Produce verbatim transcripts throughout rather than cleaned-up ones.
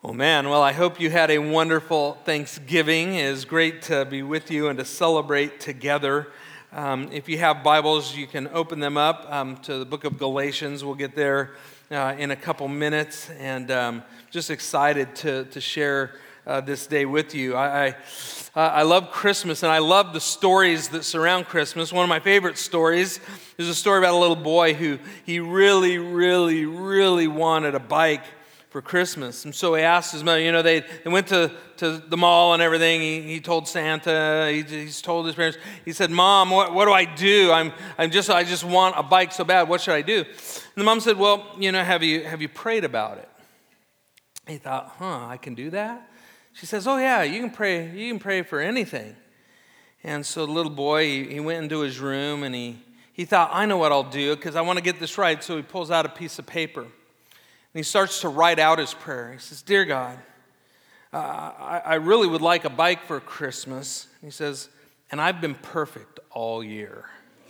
Well, man, well, I hope you had a wonderful Thanksgiving. It is great to be with you and to celebrate together. Um, if you have Bibles, you can open them up um, to the book of Galatians. We'll get there uh, in a couple minutes, and um, just excited to, to share uh, this day with you. I, I, uh, I love Christmas, and I love the stories that surround Christmas. One of my favorite stories is a story about a little boy who he really, really, really wanted a bike for Christmas. And so he asked his mother, you know, they, they went to, to the mall and everything. He, he told Santa, he, he's told his parents, he said, Mom, what, what do I do? I'm, I'm just, I just want a bike so bad. What should I do? And the mom said, well, you know, have you, have you prayed about it? He thought, huh, I can do that? She says, oh yeah, you can pray, you can pray for anything. And so the little boy, he, he went into his room and he, he thought, I know what I'll do because I want to get this right. So he pulls out a piece of paper. And he starts to write out his prayer. He says, Dear God, uh, I, I really would like a bike for Christmas. And he says, and I've been perfect all year.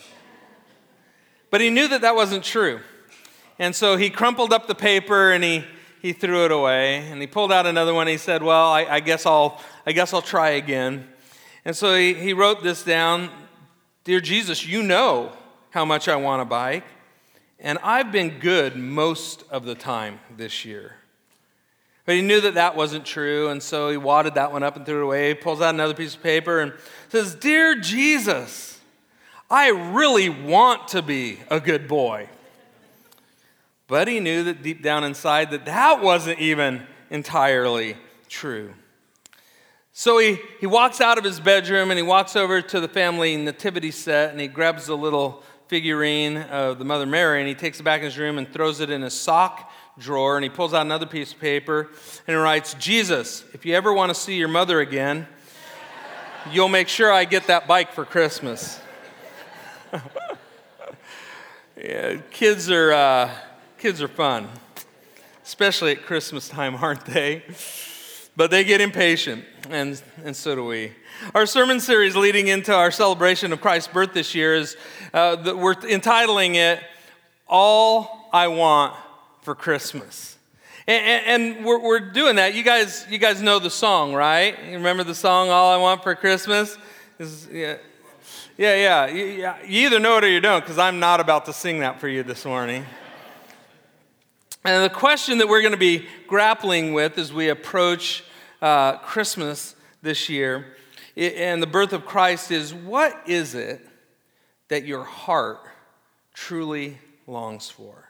But he knew that that wasn't true. And so he crumpled up the paper and he, he threw it away. And he pulled out another one. He said, well, I, I guess I'll I guess I'll try again. And so he, he wrote this down. Dear Jesus, you know how much I want a bike. And I've been good most of the time this year. But he knew that that wasn't true, and so he wadded that one up and threw it away. He pulls out another piece of paper and says, Dear Jesus, I really want to be a good boy. But he knew that deep down inside that that wasn't even entirely true. So he, he walks out of his bedroom and he walks over to the family nativity set and he grabs a little figurine of the Mother Mary, and he takes it back in his room and throws it in his sock drawer, and he pulls out another piece of paper, and he writes, Jesus, if you ever want to see your mother again, you'll make sure I get that bike for Christmas. Yeah, kids are uh, kids are fun, especially at Christmas time, aren't they? But they get impatient, and, and so do we. Our sermon series leading into our celebration of Christ's birth this year is, uh, the, we're entitling it, All I Want for Christmas. And, and, and we're, we're doing that. You guys you guys know the song, right? You remember the song, All I Want for Christmas? Is, yeah, yeah, yeah. You, you either know it or you don't, because I'm not about to sing that for you this morning. And the question that we're going to be grappling with as we approach uh, Christmas this year and the birth of Christ is, what is it that your heart truly longs for?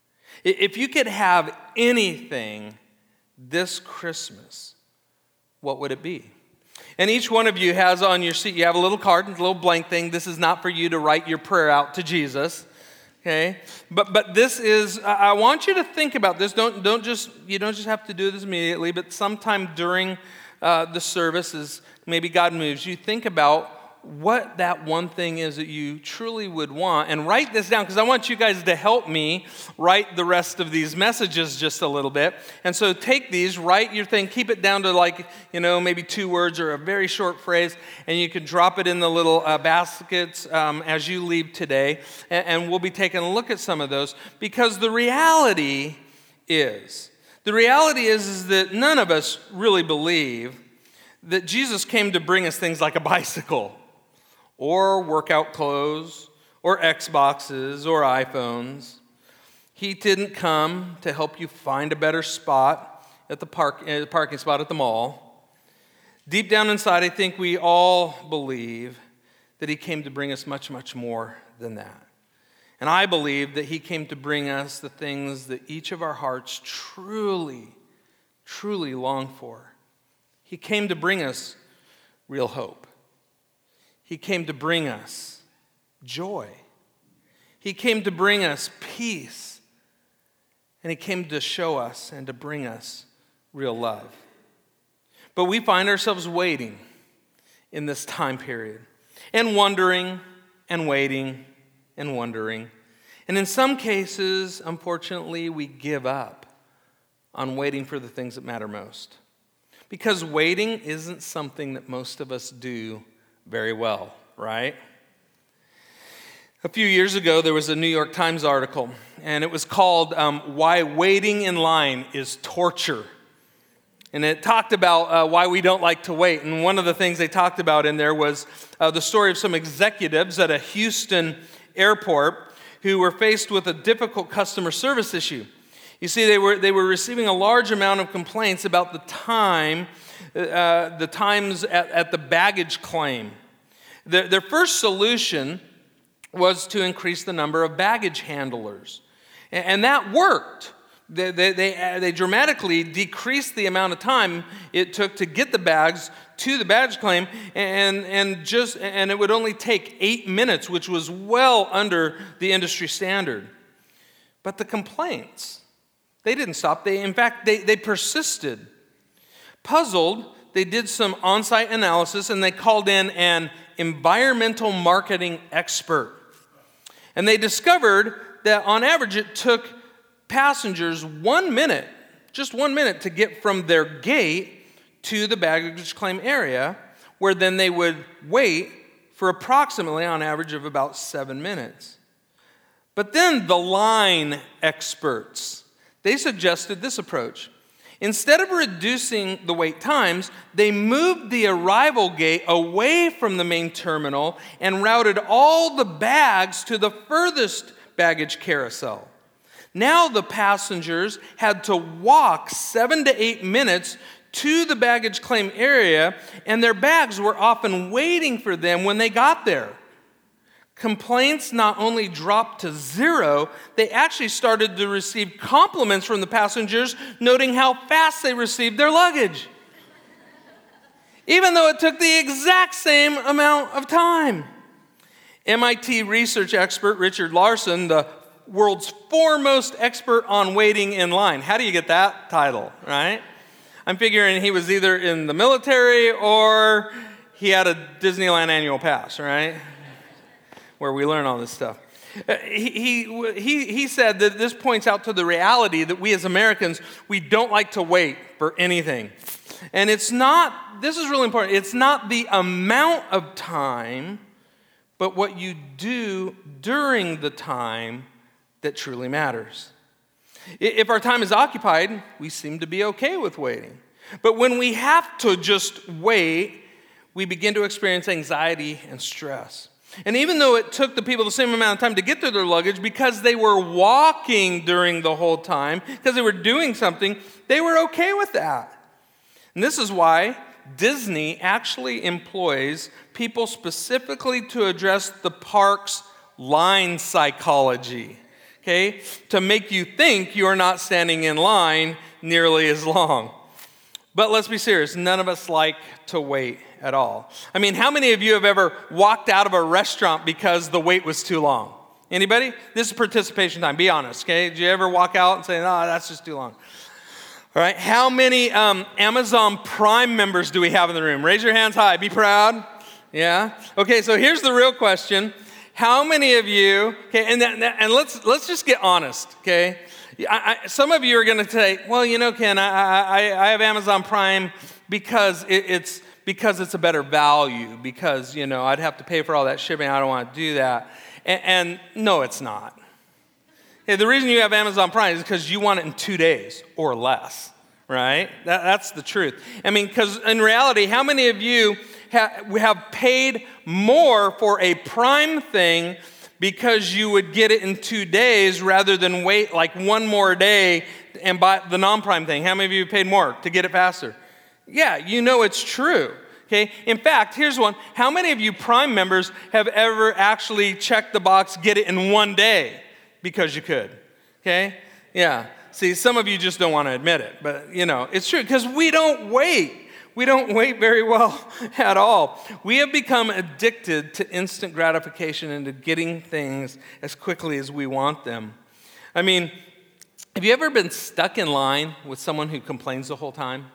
If you could have anything this Christmas, what would it be? And each one of you has on your seat, you have a little card, a little blank thing. This is not for you to write your prayer out to Jesus. Okay, but but this is, I want you to think about this. Don't don't just, you don't just have to do this immediately, but sometime during uh, the service, as maybe God moves you, think about what that one thing is that you truly would want, and write this down, because I want you guys to help me write the rest of these messages just a little bit. And so take these, write your thing, keep it down to like, you know, maybe two words or a very short phrase, and you can drop it in the little uh, baskets um, as you leave today, and, and we'll be taking a look at some of those, because the reality is, the reality is, is that none of us really believe that Jesus came to bring us things like a bicycle, or workout clothes, or Xboxes, or iPhones. He didn't come to help you find a better spot at the park, uh, the parking spot at the mall. Deep down inside, I think we all believe that he came to bring us much, much more than that. And I believe that he came to bring us the things that each of our hearts truly, truly long for. He came to bring us real hope. He came to bring us joy. He came to bring us peace. And he came to show us and to bring us real love. But we find ourselves waiting in this time period, and wondering and waiting and wondering. And in some cases, unfortunately, we give up on waiting for the things that matter most. Because waiting isn't something that most of us do very well, right? A few years ago, there was a New York Times article, and it was called um, Why Waiting in Line is Torture. And it talked about uh, why we don't like to wait. And one of the things they talked about in there was uh, the story of some executives at a Houston airport who were faced with a difficult customer service issue. You see, they were they were receiving a large amount of complaints about the time, uh, the times at, at the baggage claim. Their, their first solution was to increase the number of baggage handlers, and, and that worked. They, they, they, they dramatically decreased the amount of time it took to get the bags to the baggage claim, and, and, just, and it would only take eight minutes, which was well under the industry standard. But the complaints, they didn't stop. They, in fact, they, they persisted. Puzzled, they did some on-site analysis, and they called in an environmental marketing expert. And they discovered that on average it took passengers one minute, just one minute, to get from their gate to the baggage claim area, where then they would wait for approximately, on average, of about seven minutes. But then the line experts, they suggested this approach. Instead of reducing the wait times, they moved the arrival gate away from the main terminal and routed all the bags to the furthest baggage carousel. Now the passengers had to walk seven to eight minutes to the baggage claim area, and their bags were often waiting for them when they got there. Complaints not only dropped to zero, they actually started to receive compliments from the passengers, noting how fast they received their luggage, even though it took the exact same amount of time. M I T research expert Richard Larson, the world's foremost expert on waiting in line. How do you get that title, right? I'm figuring he was either in the military or he had a Disneyland annual pass, right? Where we learn all this stuff. He, he, he, he said that this points out to the reality that we as Americans, we don't like to wait for anything. And it's not, this is really important, it's not the amount of time, but what you do during the time that truly matters. If our time is occupied, we seem to be okay with waiting. But when we have to just wait, we begin to experience anxiety and stress. And even though it took the people the same amount of time to get to their luggage, because they were walking during the whole time, because they were doing something, they were okay with that. And this is why Disney actually employs people specifically to address the park's line psychology. Okay, to make you think you're not standing in line nearly as long. But let's be serious, none of us like to wait at all. I mean, how many of you have ever walked out of a restaurant because the wait was too long? Anybody? This is participation time, be honest, okay? Did you ever walk out and say, no, that's just too long? All right, how many um, Amazon Prime members do we have in the room? Raise your hands high, be proud. Yeah? Okay, so here's the real question. How many of you, okay, and, that, and let's let's just get honest, okay? I, I, some of you are going to say, well, you know, Ken, I, I, I have Amazon Prime because it, it's because it's a better value, because, you know, I'd have to pay for all that shipping. I don't want to do that. And, and no, it's not. Okay, the reason you have Amazon Prime is because you want it in two days or less, right? That, that's the truth. I mean, because in reality, how many of you we have paid more for a Prime thing because you would get it in two days rather than wait like one more day and buy the non-Prime thing? How many of you paid more to get it faster? Yeah, you know it's true. Okay. In fact, here's one. How many of you Prime members have ever actually checked the box, get it in one day because you could? Okay. Yeah. See, some of you just don't want to admit it, but you know, it's true because we don't wait. We don't wait very well at all. We have become addicted to instant gratification and to getting things as quickly as we want them. I mean, have you ever been stuck in line with someone who complains the whole time?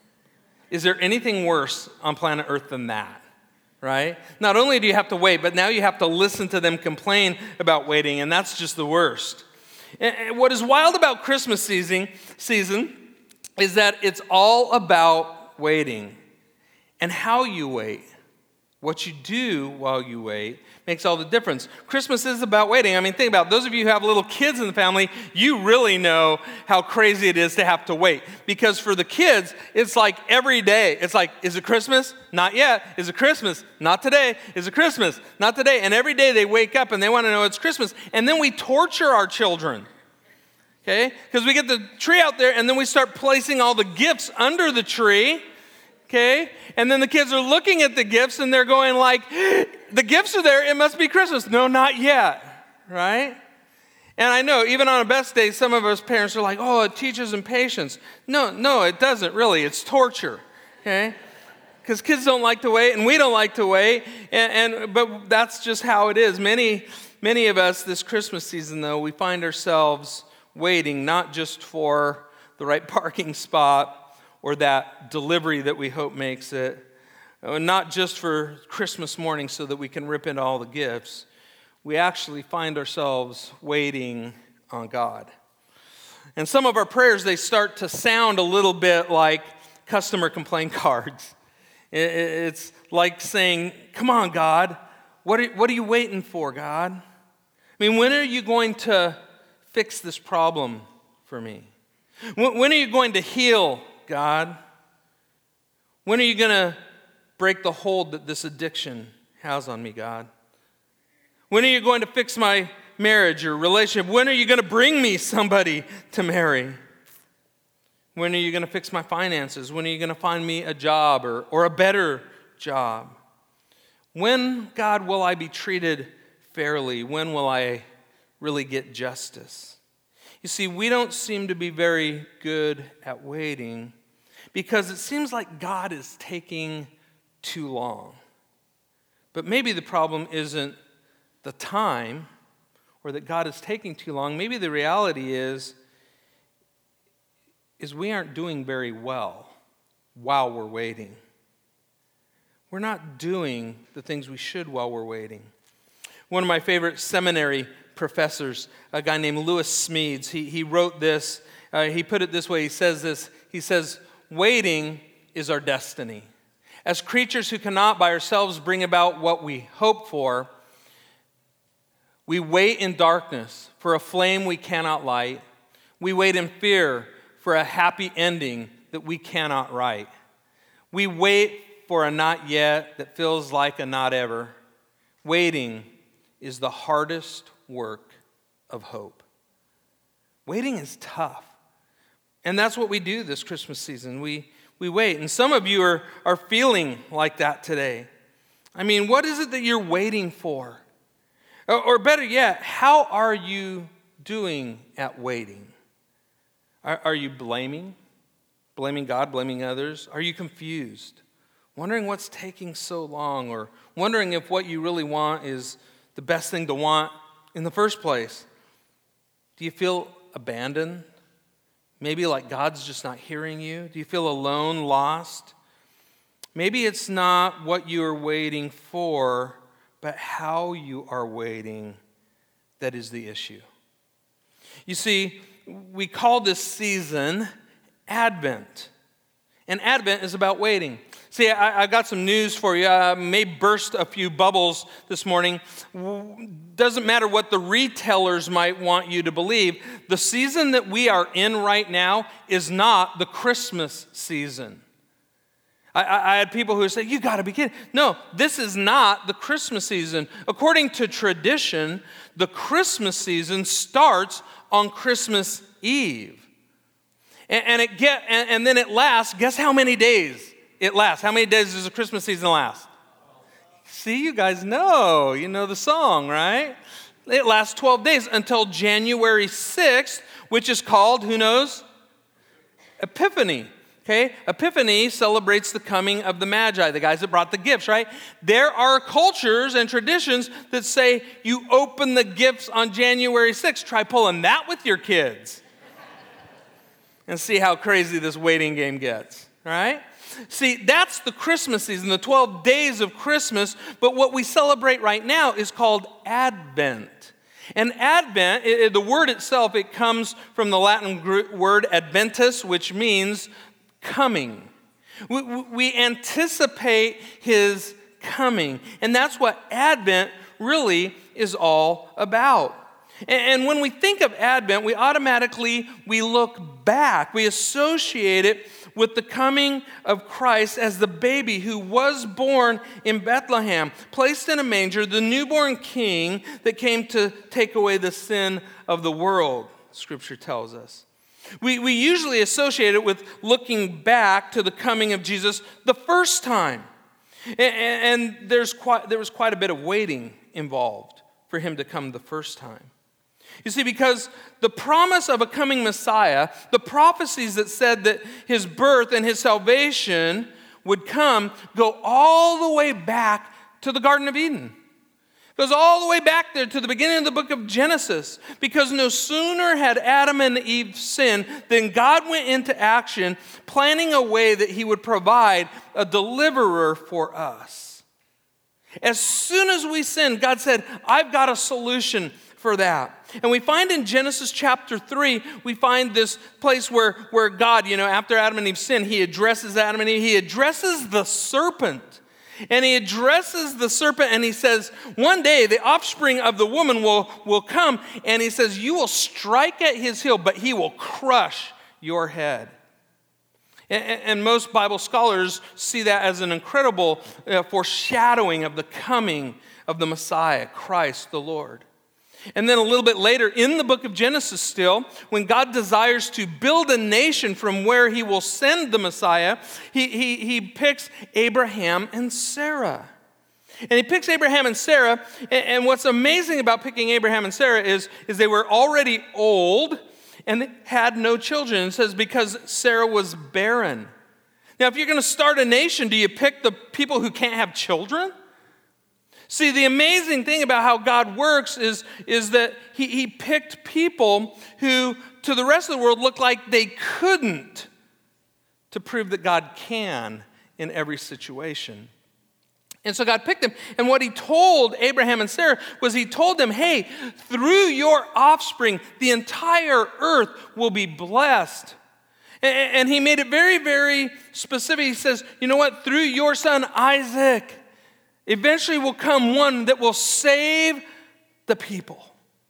Is there anything worse on planet Earth than that, right? Not only do you have to wait, but now you have to listen to them complain about waiting, and that's just the worst. And what is wild about Christmas season, season is that it's all about waiting and how you wait. What you do while you wait makes all the difference. Christmas is about waiting. I mean, think about it. Those of you who have little kids in the family, you really know how crazy it is to have to wait. Because for the kids, it's like every day. It's like, is it Christmas? Not yet. Is it Christmas? Not today. Is it Christmas? Not today. And every day they wake up and they want to know it's Christmas. And then we torture our children. Okay? Because we get the tree out there and then we start placing all the gifts under the tree. Okay? And then the kids are looking at the gifts and they're going like, the gifts are there, it must be Christmas. No, not yet, right? And I know even on a best day, some of us parents are like, oh, it teaches them patience. No, no, it doesn't really. It's torture, okay? Because kids don't like to wait and we don't like to wait. And, and but that's just how it is. Many, many of us this Christmas season, though, we find ourselves waiting not just for the right parking spot or that delivery that we hope makes it, not just for Christmas morning so that we can rip into all the gifts. We actually find ourselves waiting on God. And some of our prayers, they start to sound a little bit like customer complaint cards. It's like saying, come on, God, what are, what are you waiting for, God? I mean, when are you going to fix this problem for me? When are you going to heal, God? When are you going to break the hold that this addiction has on me, God? When are you going to fix my marriage or relationship? When are you going to bring me somebody to marry? When are you going to fix my finances? When are you going to find me a job or, or a better job? When, God, will I be treated fairly? When will I really get justice? You see, we don't seem to be very good at waiting because it seems like God is taking too long. But maybe the problem isn't the time or that God is taking too long. Maybe the reality is, is we aren't doing very well while we're waiting. We're not doing the things we should while we're waiting. One of my favorite seminary professors, a guy named Lewis Smedes, he, he wrote this, uh, he put it this way, he says this, he says, waiting is our destiny. As creatures who cannot by ourselves bring about what we hope for, we wait in darkness for a flame we cannot light. We wait in fear for a happy ending that we cannot write. We wait for a not yet that feels like a not ever. Waiting is the hardest work of hope. Waiting is tough. And that's what we do this Christmas season. We we wait. And some of you are, are feeling like that today. I mean, what is it that you're waiting for? Or, or better yet, how are you doing at waiting? Are, are you blaming? Blaming God, blaming others? Are you confused? Wondering what's taking so long? Or wondering if what you really want is the best thing to want in the first place? Do you feel abandoned? Maybe like God's just not hearing you? Do you feel alone, lost? Maybe it's not what you are waiting for, but how you are waiting that is the issue. You see, we call this season Advent. And Advent is about waiting. See, I, I got some news for you. I may burst a few bubbles this morning. Doesn't matter what the retailers might want you to believe. The season that we are in right now is not the Christmas season. I, I, I had people who say, you got to be kidding. No, this is not the Christmas season. According to tradition, the Christmas season starts on Christmas Eve. And, and it get and, and then it lasts, guess how many days it lasts? How many days does the Christmas season last? See, you guys know. You know the song, right? It lasts twelve days until January sixth, which is called, who knows? Epiphany. Okay? Epiphany celebrates the coming of the Magi, the guys that brought the gifts, right? There are cultures and traditions that say you open the gifts on January sixth. Try pulling that with your kids. And see how crazy this waiting game gets, right? See, that's the Christmas season, the twelve days of Christmas, but what we celebrate right now is called Advent. And Advent, it, the word itself, it comes from the Latin word adventus, which means coming. We, we anticipate his coming. And that's what Advent really is all about. And when we think of Advent, we automatically, we look back. We associate it with the coming of Christ as the baby who was born in Bethlehem, placed in a manger, the newborn king that came to take away the sin of the world, Scripture tells us. We, we usually associate it with looking back to the coming of Jesus the first time. And, and there's quite, there was quite a bit of waiting involved for him to come the first time. You see, because the promise of a coming Messiah, the prophecies that said that his birth and his salvation would come, go all the way back to the Garden of Eden. It goes all the way back there to the beginning of the book of Genesis. Because no sooner had Adam and Eve sinned than God went into action, planning a way that he would provide a deliverer for us. As soon as we sinned, God said, I've got a solution for that. And we find in Genesis chapter three, we find this place where, where God, you know, after Adam and Eve sinned, he addresses Adam and Eve. He addresses the serpent. And he addresses the serpent and he says, one day the offspring of the woman will, will come. And he says, you will strike at his heel, but he will crush your head. And, and most Bible scholars see that as an incredible uh, foreshadowing of the coming of the Messiah, Christ the Lord. And then a little bit later in the book of Genesis still, when God desires to build a nation from where he will send the Messiah, he, he, he picks Abraham and Sarah. And he picks Abraham and Sarah, and, and what's amazing about picking Abraham and Sarah is, is they were already old and had no children. It says because Sarah was barren. Now, if you're going to start a nation, do you pick the people who can't have children? See, the amazing thing about how God works is, is that he, he picked people who, to the rest of the world, looked like they couldn't, to prove that God can in every situation. And so God picked them. And what he told Abraham and Sarah was he told them, hey, through your offspring, the entire earth will be blessed. And, and he made it very, very specific. He says, you know what? Through your son, Isaac, eventually will come one that will save the people,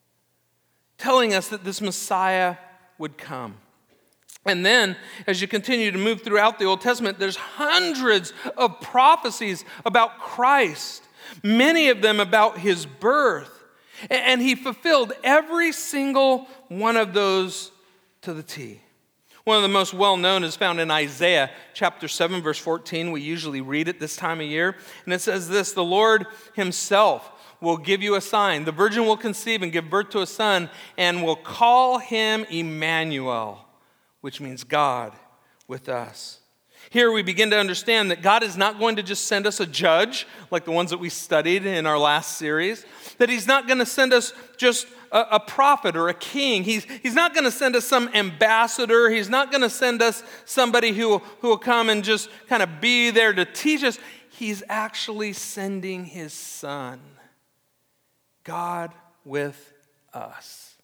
telling us that this Messiah would come. And then, as you continue to move throughout the Old Testament, there's hundreds of prophecies about Christ, many of them about his birth. And he fulfilled every single one of those to the T. One of the most well-known is found in Isaiah chapter seven, verse fourteen. We usually read it this time of year. And it says this, the Lord himself will give you a sign. The virgin will conceive and give birth to a son and will call him Emmanuel, which means God with us. Here we begin to understand that God is not going to just send us a judge like the ones that we studied in our last series, that he's not going to send us just a, a prophet or a king. He's, he's not going to send us some ambassador. He's not going to send us somebody who, who will come and just kind of be there to teach us. He's actually sending his son, God with us.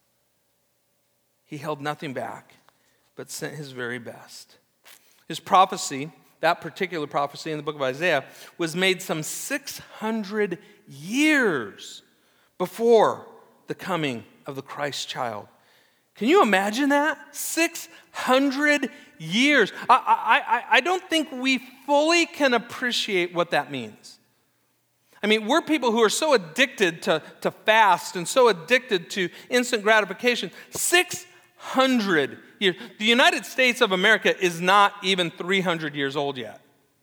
He held nothing back, but sent his very best. His prophecy, that particular prophecy in the book of Isaiah, was made some six hundred years before the coming of the Christ child. Can you imagine that? six hundred years. I, I, I don't think we fully can appreciate what that means. I mean, we're people who are so addicted to, to fast and so addicted to instant gratification. six hundred years. The United States of America is not even three hundred years old yet.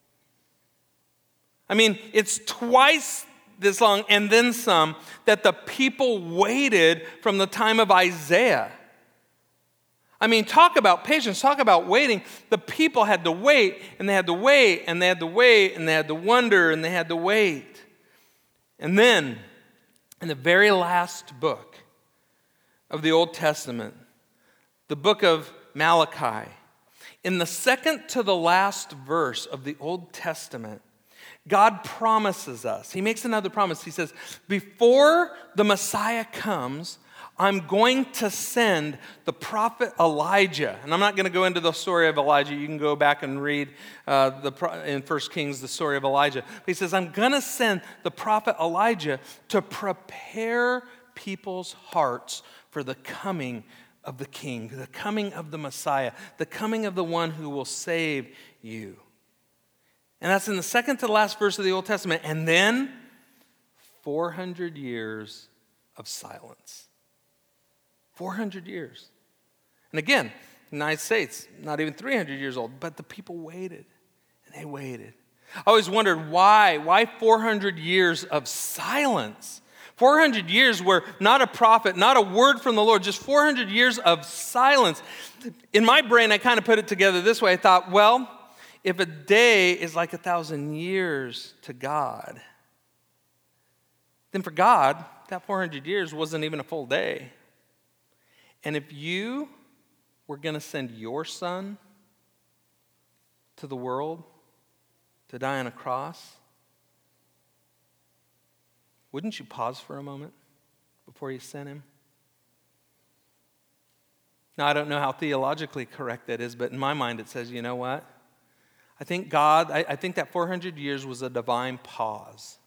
I mean, it's twice this long and then some that the people waited from the time of Isaiah. I mean, talk about patience, talk about waiting. The people had to wait, and they had to wait, and they had to wait, and they had to wonder, and they had to wait. And then, in the very last book of the Old Testament, the book of Malachi, in the second to the last verse of the Old Testament, God promises us, he makes another promise. He says, before the Messiah comes, I'm going to send the prophet Elijah. And I'm not going to go into the story of Elijah. You can go back and read uh, the, in First Kings the story of Elijah. But he says, I'm going to send the prophet Elijah to prepare people's hearts for the coming of the King, the coming of the Messiah, the coming of the one who will save you. And that's in the second to last verse of the Old Testament. And then four hundred years of silence. four hundred years. And again, the United States, not even three hundred years old, but the people waited, and they waited. I always wondered why, why four hundred years of silence? four hundred years where not a prophet, not a word from the Lord, just four hundred years of silence. In my brain, I kind of put it together this way. I thought, well, if a day is like a thousand years to God, then for God, that four hundred years wasn't even a full day. And if you were going to send your son to the world to die on a cross, wouldn't you pause for a moment before you sent him? Now, I don't know how theologically correct that is, but in my mind it says, you know what? I think God, I, I think that four hundred years was a divine pause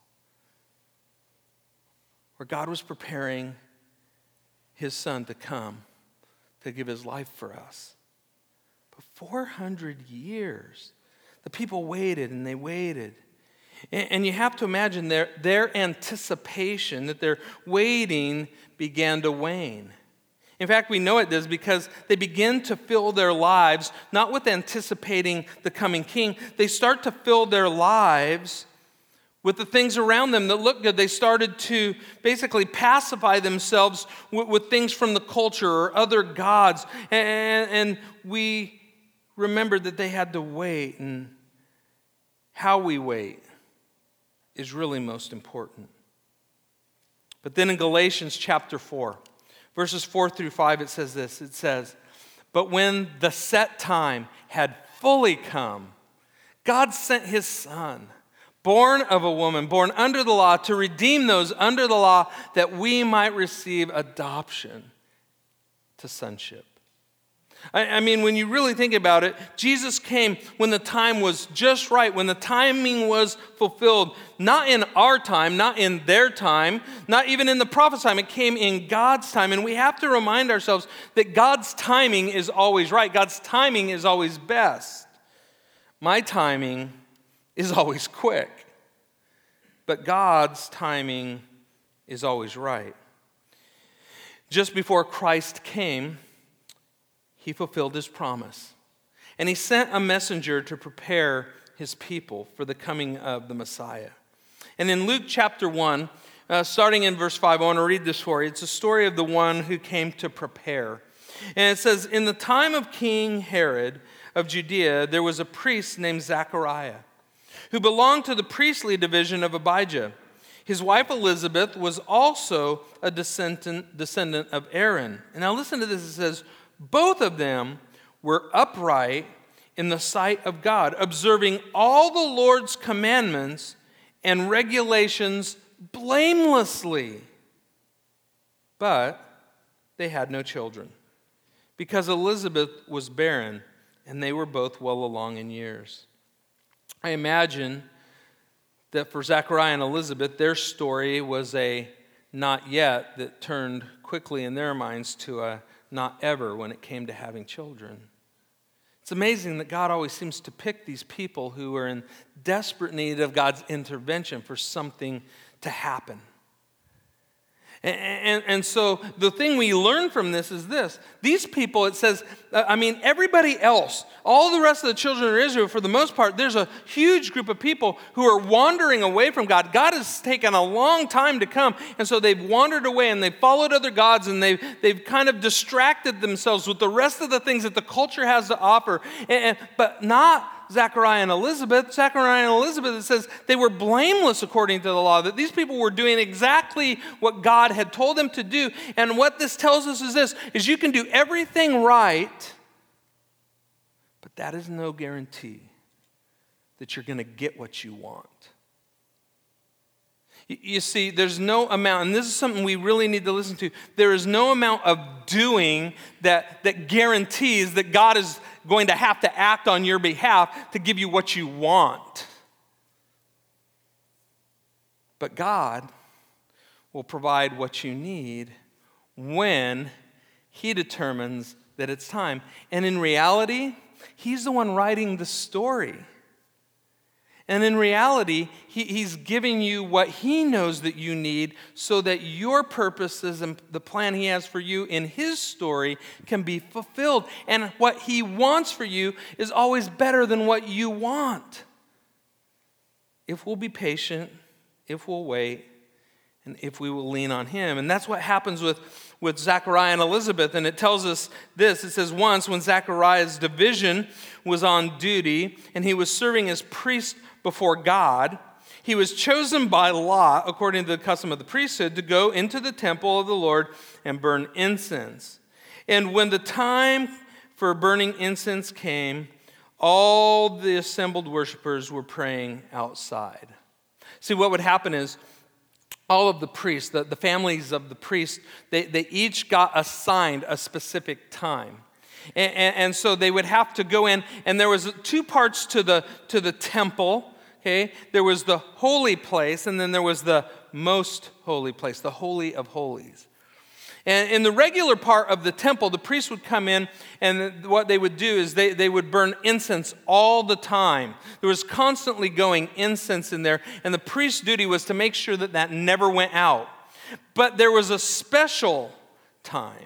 where God was preparing his son to come to give his life for us. But four hundred years, the people waited and they waited. And, and you have to imagine their, their anticipation, that their waiting began to wane. In fact, we know it does because they begin to fill their lives, not with anticipating the coming king, they start to fill their lives with the things around them that look good. They started to basically pacify themselves with, with things from the culture or other gods. And, and we remembered that they had to wait. And how we wait is really most important. But then in Galatians chapter four, verses four through five, it says this. It says, but when the set time had fully come, God sent his son, born of a woman, born under the law, to redeem those under the law, that we might receive adoption to sonship. I, I mean, when you really think about it, Jesus came when the time was just right, when the timing was fulfilled, not in our time, not in their time, not even in the prophet's time. It came in God's time. And we have to remind ourselves that God's timing is always right. God's timing is always best. My timing is always quick, but God's timing is always right. Just before Christ came, he fulfilled his promise, and he sent a messenger to prepare his people for the coming of the Messiah. And in Luke chapter one, uh, starting in verse five, I want to read this for you. It's a story of the one who came to prepare. And it says, in the time of King Herod of Judea, there was a priest named Zechariah, who belonged to the priestly division of Abijah. His wife Elizabeth was also a descendant, descendant of Aaron. And now listen to this. It says, both of them were upright in the sight of God, observing all the Lord's commandments and regulations blamelessly. But they had no children, because Elizabeth was barren, and they were both well along in years. I imagine that for Zechariah and Elizabeth, their story was a not yet that turned quickly in their minds to a not ever when it came to having children. It's amazing that God always seems to pick these people who are in desperate need of God's intervention for something to happen. And, and, and so the thing we learn from this is this. These people, it says, I mean, everybody else, all the rest of the children of Israel, for the most part, there's a huge group of people who are wandering away from God. God has taken a long time to come, and so they've wandered away, and they've followed other gods, and they've, they've kind of distracted themselves with the rest of the things that the culture has to offer, and, and, but not Zechariah and Elizabeth. Zechariah and Elizabeth, it says they were blameless according to the law, that these people were doing exactly what God had told them to do. And what this tells us is this, is you can do everything right, but that is no guarantee that you're going to get what you want. You see, there's no amount, and this is something we really need to listen to. There is no amount of doing that, that guarantees that God is going to have to act on your behalf to give you what you want. But God will provide what you need when He determines that it's time. And in reality, He's the one writing the story. And in reality, he, He's giving you what He knows that you need so that your purposes and the plan He has for you in His story can be fulfilled. And what He wants for you is always better than what you want. If we'll be patient, if we'll wait, and if we will lean on Him. And that's what happens with, with Zechariah and Elizabeth. And it tells us this. It says, once when Zechariah's division was on duty and he was serving as priest before God, he was chosen by lot, according to the custom of the priesthood, to go into the temple of the Lord and burn incense. And when the time for burning incense came, all the assembled worshipers were praying outside. See, what would happen is all of the priests, the, the families of the priests, they, they each got assigned a specific time. And, and, and so they would have to go in, and there was two parts to the to the temple, okay? There was the holy place, and then there was the most holy place, the Holy of Holies. And in the regular part of the temple, the priests would come in, and what they would do is they, they would burn incense all the time. There was constantly going incense in there, and the priest's duty was to make sure that that never went out. But there was a special time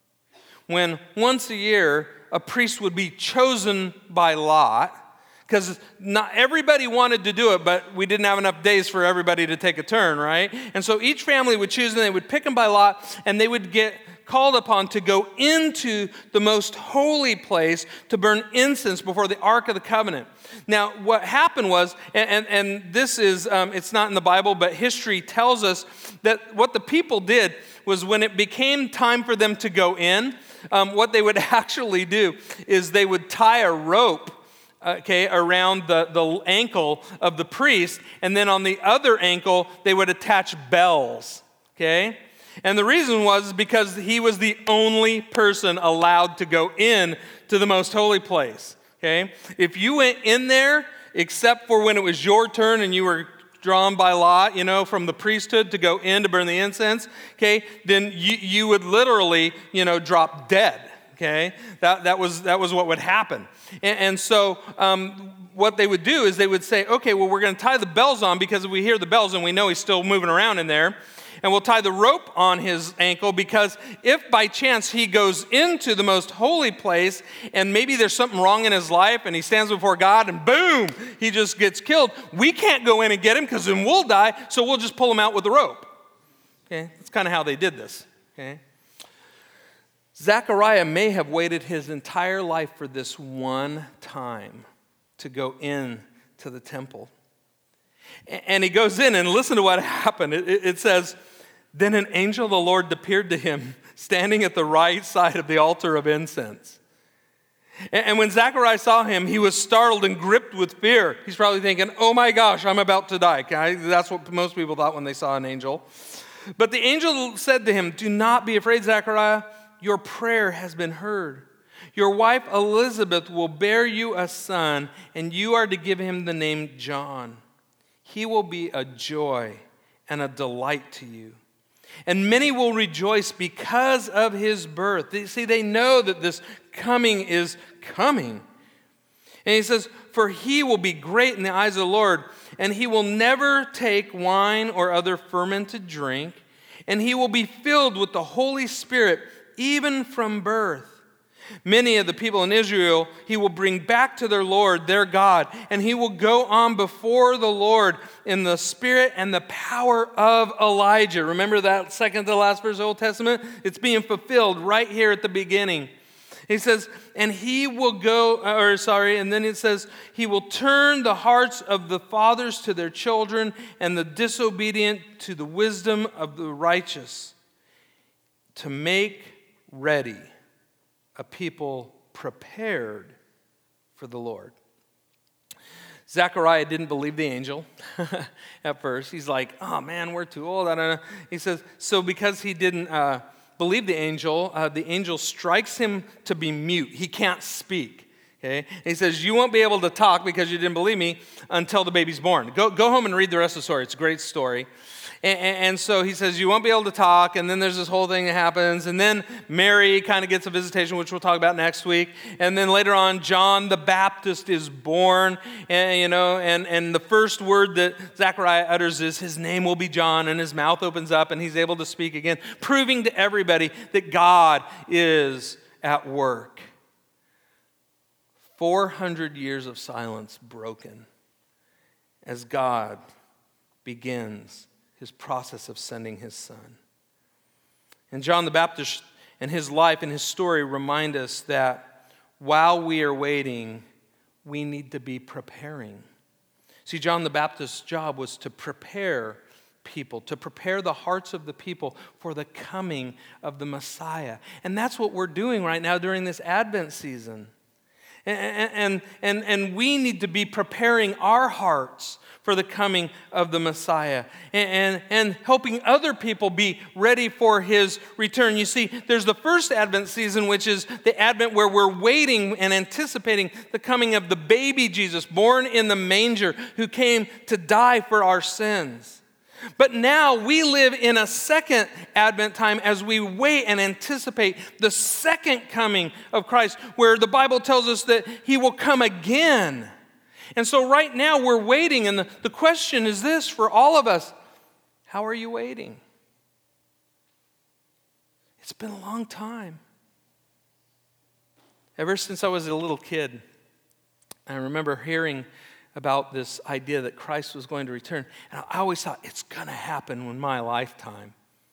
when once a year a priest would be chosen by lot, because not everybody wanted to do it, but we didn't have enough days for everybody to take a turn, right? And so each family would choose, and they would pick them by lot, and they would get called upon to go into the most holy place to burn incense before the Ark of the Covenant. Now, what happened was, and, and, and this is, um, it's not in the Bible, but history tells us that what the people did was when it became time for them to go in, um, what they would actually do is they would tie a rope okay, around the, the ankle of the priest, and then on the other ankle, they would attach bells, okay? And the reason was because he was the only person allowed to go in to the most holy place, okay? If you went in there, except for when it was your turn and you were drawn by lot, you know, from the priesthood to go in to burn the incense, okay, then you, you would literally, you know, drop dead, okay? That, that, was, that was what would happen. And, and so um, what they would do is they would say, okay, well, we're going to tie the bells on because we hear the bells and we know he's still moving around in there. And we'll tie the rope on his ankle because if by chance he goes into the most holy place and maybe there's something wrong in his life and he stands before God and boom, he just gets killed, we can't go in and get him because then we'll die, so we'll just pull him out with the rope. Okay, that's kind of how they did this. Okay. Zechariah may have waited his entire life for this one time to go in to the temple. And he goes in, and listen to what happened. It, it says, then an angel of the Lord appeared to him, standing at the right side of the altar of incense. And, and when Zechariah saw him, he was startled and gripped with fear. He's probably thinking, oh my gosh, I'm about to die. Okay? That's what most people thought when they saw an angel. But the angel said to him, do not be afraid, Zechariah. Your prayer has been heard. Your wife Elizabeth will bear you a son, and you are to give him the name John. He will be a joy and a delight to you. And many will rejoice because of his birth. They, see, they know that this coming is coming. And he says, for he will be great in the eyes of the Lord, and he will never take wine or other fermented drink, and he will be filled with the Holy Spirit even from birth. Many of the people in Israel he will bring back to their Lord, their God, and he will go on before the Lord in the spirit and the power of Elijah. Remember that second to last verse of the Old Testament? It's being fulfilled right here at the beginning. He says, and he will go, or sorry, and then it says, he will turn the hearts of the fathers to their children and the disobedient to the wisdom of the righteous, to make ready a people prepared for the Lord. Zechariah didn't believe the angel. at first. He's like, oh man, we're too old. I don't know. He says, so because he didn't uh, believe the angel, uh, the angel strikes him to be mute. He can't speak. Okay? And he says, you won't be able to talk because you didn't believe me until the baby's born. Go, go home and read the rest of the story. It's a great story. And, and so he says, you won't be able to talk, and then there's this whole thing that happens, and then Mary kind of gets a visitation, which we'll talk about next week, and then later on, John the Baptist is born, and you know, and, and the first word that Zechariah utters is, his name will be John, and his mouth opens up, and he's able to speak again, proving to everybody that God is at work. four hundred years of silence broken as God begins his process of sending his son. And John the Baptist and his life and his story remind us that while we are waiting, we need to be preparing. See, John the Baptist's job was to prepare people, to prepare the hearts of the people for the coming of the Messiah. And that's what we're doing right now during this Advent season. And, and, and, and we need to be preparing our hearts for the coming of the Messiah and, and, and helping other people be ready for his return. You see, there's the first Advent season, which is the Advent where we're waiting and anticipating the coming of the baby Jesus, born in the manger, who came to die for our sins. But now we live in a second Advent time as we wait and anticipate the second coming of Christ, where the Bible tells us that he will come again. And so right now we're waiting, and the, the question is this for all of us: how are you waiting? It's been a long time. Ever since I was a little kid, I remember hearing about this idea that Christ was going to return. And I always thought, it's going to happen in my lifetime.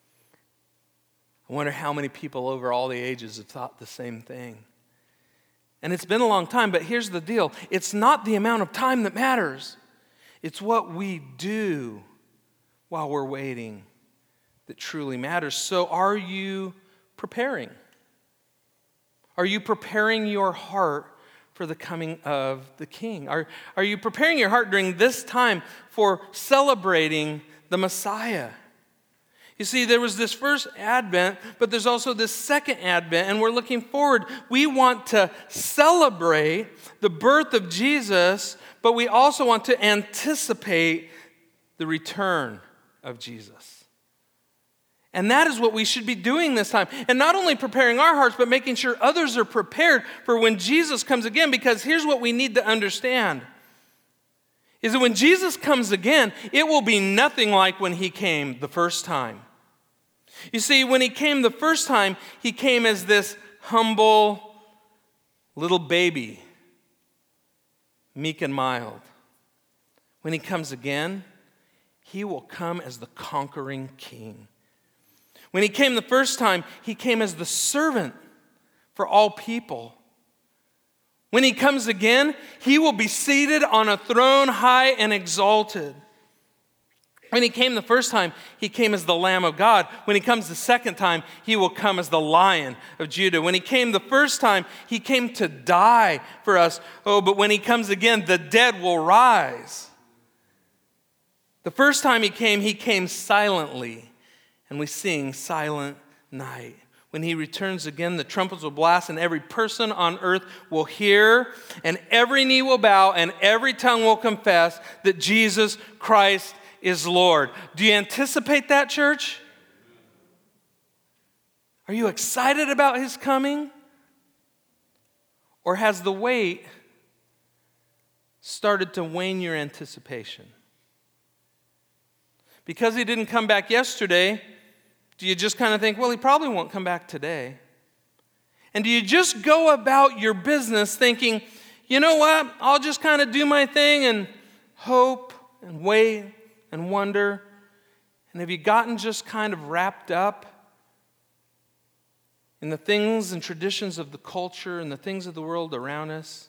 I wonder how many people over all the ages have thought the same thing. And it's been a long time, but here's the deal. It's not the amount of time that matters. It's what we do while we're waiting that truly matters. So are you preparing? Are you preparing your heart for the coming of the King? Are, are you preparing your heart during this time for celebrating the Messiah? You see, there was this first Advent, but there's also this second Advent, and we're looking forward. We want to celebrate the birth of Jesus, but we also want to anticipate the return of Jesus. And that is what we should be doing this time. And not only preparing our hearts, but making sure others are prepared for when Jesus comes again. Because here's what we need to understand, is that when Jesus comes again, it will be nothing like when he came the first time. You see, when he came the first time, he came as this humble little baby, meek and mild. When he comes again, he will come as the conquering king. When he came the first time, he came as the servant for all people. When he comes again, he will be seated on a throne high and exalted. When he came the first time, he came as the Lamb of God. When he comes the second time, he will come as the Lion of Judah. When he came the first time, he came to die for us. Oh, but when he comes again, the dead will rise. The first time he came, he came silently. And we sing Silent Night. When he returns again, the trumpets will blast, and every person on earth will hear, and every knee will bow, and every tongue will confess that Jesus Christ is Lord. Do you anticipate that, church? Are you excited about his coming? Or has the wait started to wane your anticipation? Because he didn't come back yesterday, do you just kind of think, well, he probably won't come back today? And do you just go about your business thinking, you know what, I'll just kind of do my thing and hope and wait and wonder? And have you gotten just kind of wrapped up in the things and traditions of the culture and the things of the world around us?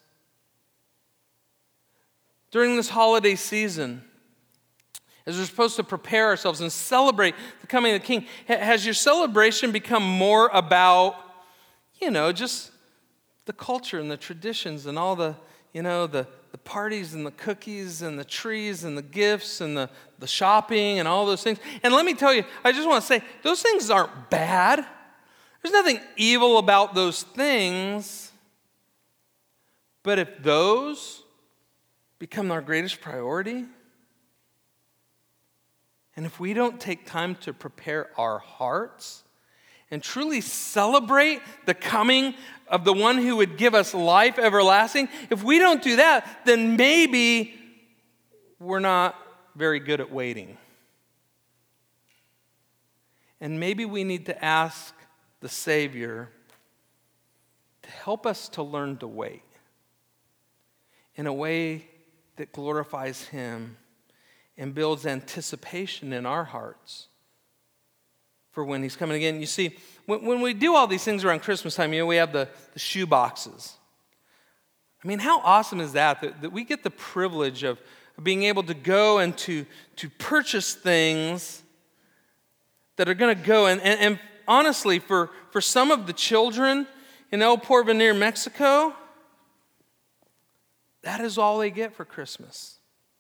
During this holiday season, as we're supposed to prepare ourselves and celebrate the coming of the King, has your celebration become more about, you know, just the culture and the traditions and all the, you know, the, the parties and the cookies and the trees and the gifts and the, the shopping and all those things. And let me tell you, I just want to say, those things aren't bad. There's nothing evil about those things. But if those become our greatest priority, and if we don't take time to prepare our hearts and truly celebrate the coming of the one who would give us life everlasting, if we don't do that, then maybe we're not very good at waiting. And maybe we need to ask the Savior to help us to learn to wait in a way that glorifies Him and builds anticipation in our hearts for when He's coming again. You see, when, when we do all these things around Christmas time, you know, we have the, the shoe boxes. I mean, how awesome is that, that, that we get the privilege of, of being able to go and to, to purchase things that are going to go. And, and, and honestly, for, for some of the children in El Porvenir, Mexico, that is all they get for Christmas.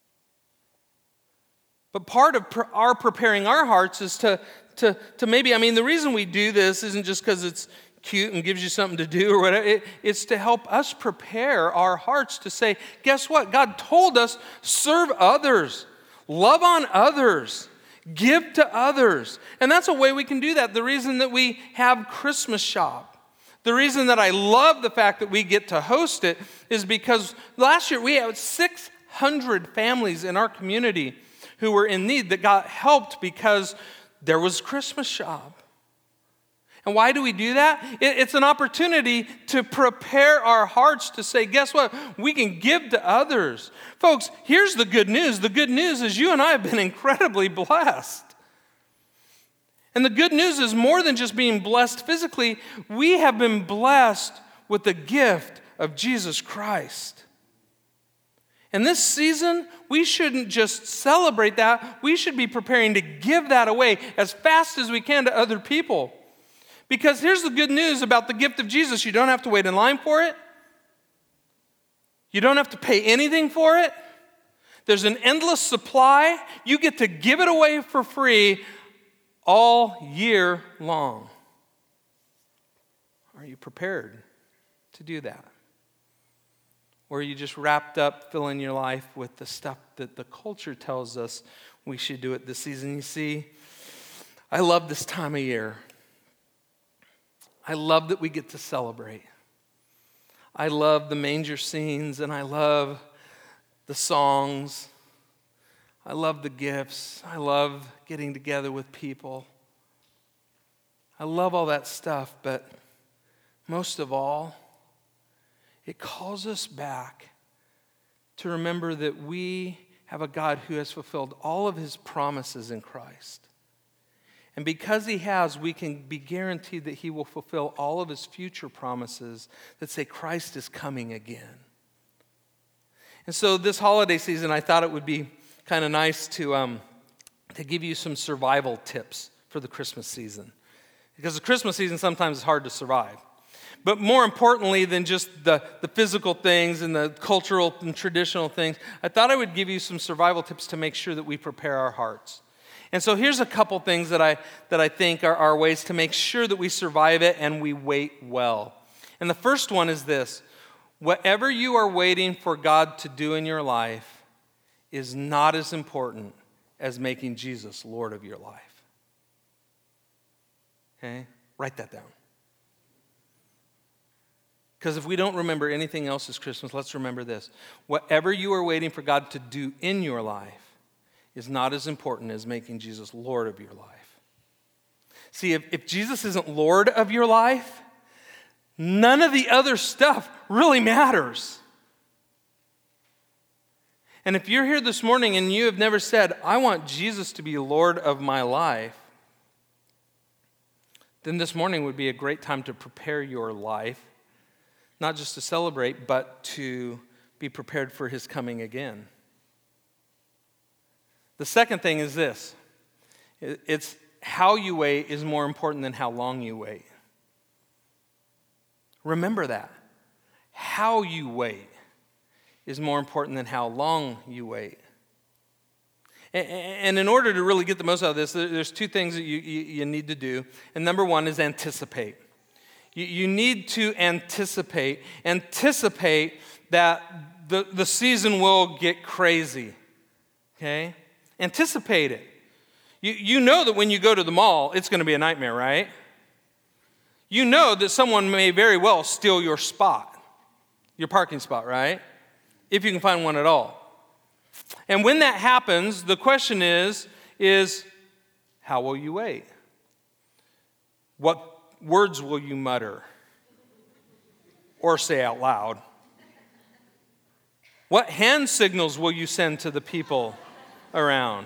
But part of pre- our preparing our hearts is to, to, to maybe, I mean, the reason we do this isn't just because it's cute and gives you something to do or whatever. It, it's to help us prepare our hearts to say, guess what? God told us, serve others, love on others, give to others. And that's a way we can do that. The reason that we have Christmas Shop, the reason that I love the fact that we get to host it is because last year we had six hundred families in our community who were in need that got helped because there was Christmas Shop. And why do we do that? It, it's an opportunity to prepare our hearts to say, guess what? We can give to others. Folks, here's the good news. The good news is you and I have been incredibly blessed. And the good news is more than just being blessed physically, we have been blessed with the gift of Jesus Christ. And this season, we shouldn't just celebrate that. We should be preparing to give that away as fast as we can to other people. Because here's the good news about the gift of Jesus. You don't have to wait in line for it. You don't have to pay anything for it. There's an endless supply. You get to give it away for free all year long. Are you prepared to do that? Or are you just wrapped up filling your life with the stuff that the culture tells us we should do it this season? You see, I love this time of year. I love that we get to celebrate. I love the manger scenes, and I love the songs. I love the gifts. I love getting together with people. I love all that stuff, but most of all, it calls us back to remember that we have a God who has fulfilled all of His promises in Christ. And because He has, we can be guaranteed that He will fulfill all of His future promises that say Christ is coming again. And so this holiday season, I thought it would be kind of nice to, um, to give you some survival tips for the Christmas season. Because the Christmas season sometimes is hard to survive. But more importantly than just the, the physical things and the cultural and traditional things, I thought I would give you some survival tips to make sure that we prepare our hearts. And so here's a couple things that I, that I think are, are ways to make sure that we survive it and we wait well. And the first one is this: whatever you are waiting for God to do in your life is not as important as making Jesus Lord of your life. Okay? Write that down. Because if we don't remember anything else this Christmas, let's remember this. Whatever you are waiting for God to do in your life is not as important as making Jesus Lord of your life. See, if, if Jesus isn't Lord of your life, none of the other stuff really matters. And if you're here this morning and you have never said, I want Jesus to be Lord of my life, then this morning would be a great time to prepare your life, not just to celebrate, but to be prepared for His coming again. The second thing is this. It's how you wait is more important than how long you wait. Remember that. How you wait is more important than how long you wait. And in order to really get the most out of this, there's two things that you, you, you need to do. And number one is anticipate. You, you need to anticipate. Anticipate that the, the season will get crazy. Okay? Anticipate it. You, you know that when you go to the mall, it's going to be a nightmare, right? You know that someone may very well steal your spot, your parking spot, right? If you can find one at all. And when that happens, the question is, is how will you wait? What words will you mutter or say out loud? What hand signals will you send to the people around?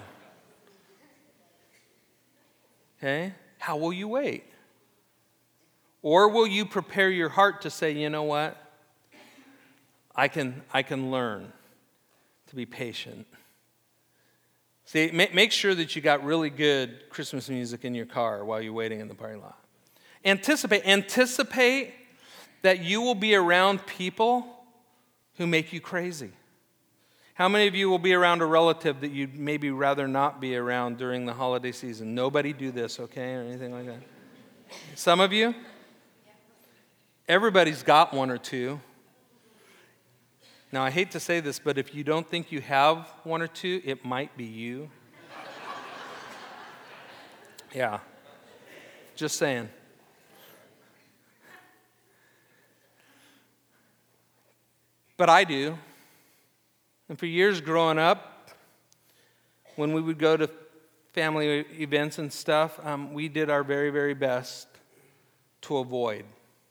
Okay? How will you wait? Or will you prepare your heart to say, you know what? I can, I can learn to be patient. See, make sure that you got really good Christmas music in your car while you're waiting in the parking lot. Anticipate, anticipate that you will be around people who make you crazy. How many of you will be around a relative that you'd maybe rather not be around during the holiday season? Nobody do this, okay, or anything like that. Some of you? Everybody's got one or two. Now, I hate to say this, but if you don't think you have one or two, it might be you. Yeah, just saying. But I do. And for years growing up, when we would go to family events and stuff, um, we did our very, very best to avoid.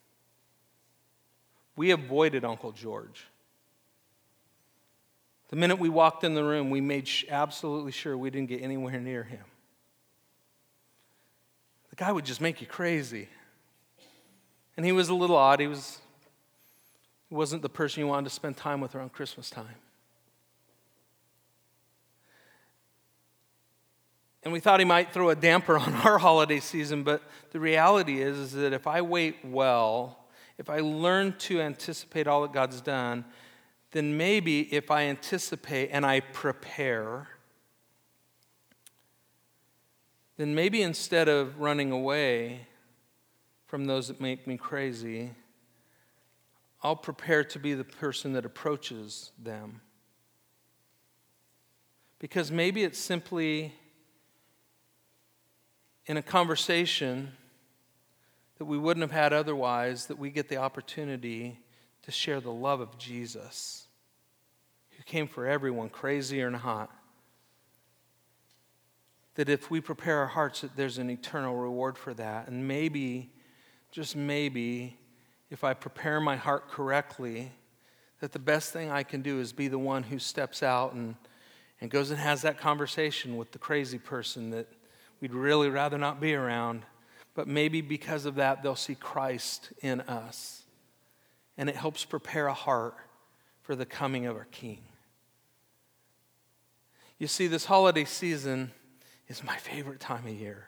We avoided Uncle George. The minute we walked in the room, we made sh- absolutely sure we didn't get anywhere near him. The guy would just make you crazy. And he was a little odd. He was, he wasn't the person you wanted to spend time with around Christmas time. And we thought he might throw a damper on our holiday season, but the reality is, is that if I wait well, if I learn to anticipate all that God's done, then maybe if I anticipate and I prepare, then maybe instead of running away from those that make me crazy, I'll prepare to be the person that approaches them. Because maybe it's simply in a conversation that we wouldn't have had otherwise that we get the opportunity to share the love of Jesus, who came for everyone, crazy or not. That if we prepare our hearts, that there's an eternal reward for that. And maybe, just maybe, if I prepare my heart correctly, that the best thing I can do is be the one who steps out and, and goes and has that conversation with the crazy person that we'd really rather not be around. But maybe because of that, they'll see Christ in us. And it helps prepare a heart for the coming of our King. You see, this holiday season is my favorite time of year.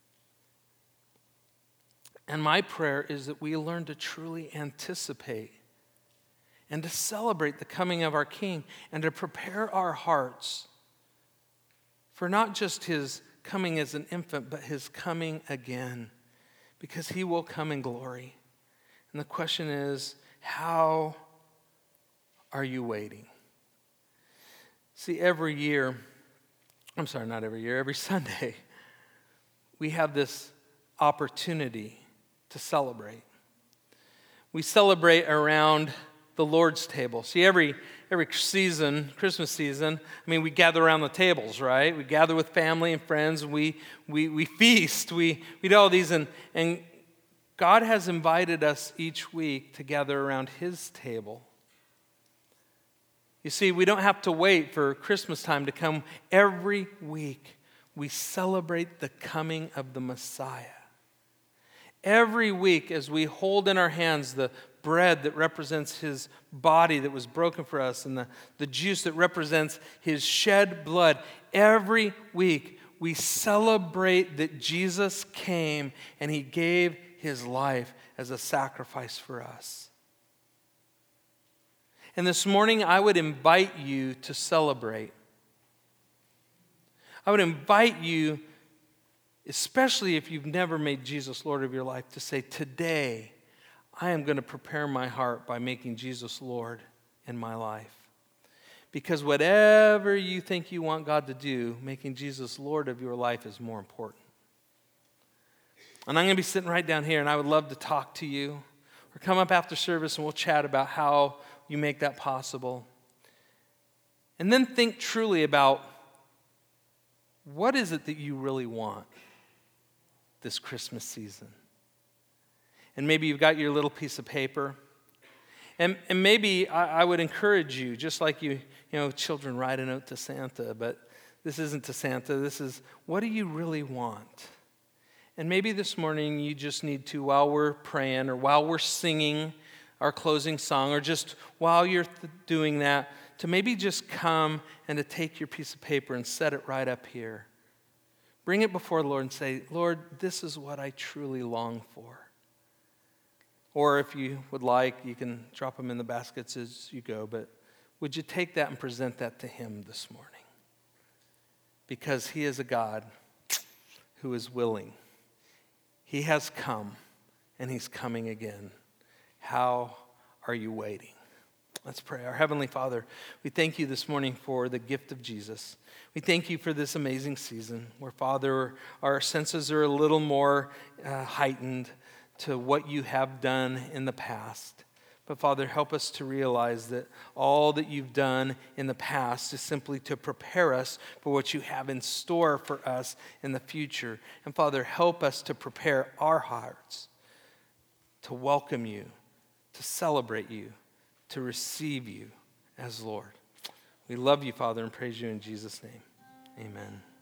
And my prayer is that we learn to truly anticipate and to celebrate the coming of our King and to prepare our hearts for not just his coming as an infant, but his coming again, because he will come in glory. And the question is, how are you waiting? See, every year, I'm sorry, not every year, every Sunday, we have this opportunity to celebrate. We celebrate around the Lord's table. See, every every season, Christmas season, I mean, we gather around the tables, right? We gather with family and friends, and we we we feast, we we do all these, and and God has invited us each week to gather around his table. You see, we don't have to wait for Christmas time to come. Every week, we celebrate the coming of the Messiah. Every week, as we hold in our hands the bread that represents his body that was broken for us and the, the juice that represents his shed blood, every week we celebrate that Jesus came and he gave his life as a sacrifice for us. And this morning, I would invite you to celebrate. I would invite you, especially if you've never made Jesus Lord of your life, to say, today, I am going to prepare my heart by making Jesus Lord in my life. Because whatever you think you want God to do, making Jesus Lord of your life is more important. And I'm going to be sitting right down here, and I would love to talk to you. Or come up after service, and we'll chat about how you make that possible. And then think truly about, what is it that you really want this Christmas season? And maybe you've got your little piece of paper. And, and maybe I, I would encourage you, just like you, you know, children write a note to Santa, but this isn't to Santa. This is, what do you really want? And maybe this morning you just need to, while we're praying or while we're singing our closing song, or just while you're th- doing that, to maybe just come and to take your piece of paper and set it right up here. Bring it before the Lord and say, Lord, this is what I truly long for. Or if you would like, you can drop them in the baskets as you go, but would you take that and present that to Him this morning? Because He is a God who is willing. He has come, and He's coming again. How are you waiting? Let's pray. Our Heavenly Father, we thank you this morning for the gift of Jesus. We thank you for this amazing season where, Father, our senses are a little more uh, heightened to what you have done in the past. But Father, help us to realize that all that you've done in the past is simply to prepare us for what you have in store for us in the future. And Father, help us to prepare our hearts to welcome you, to celebrate you, to receive you as Lord. We love you, Father, and praise you in Jesus' name. Amen.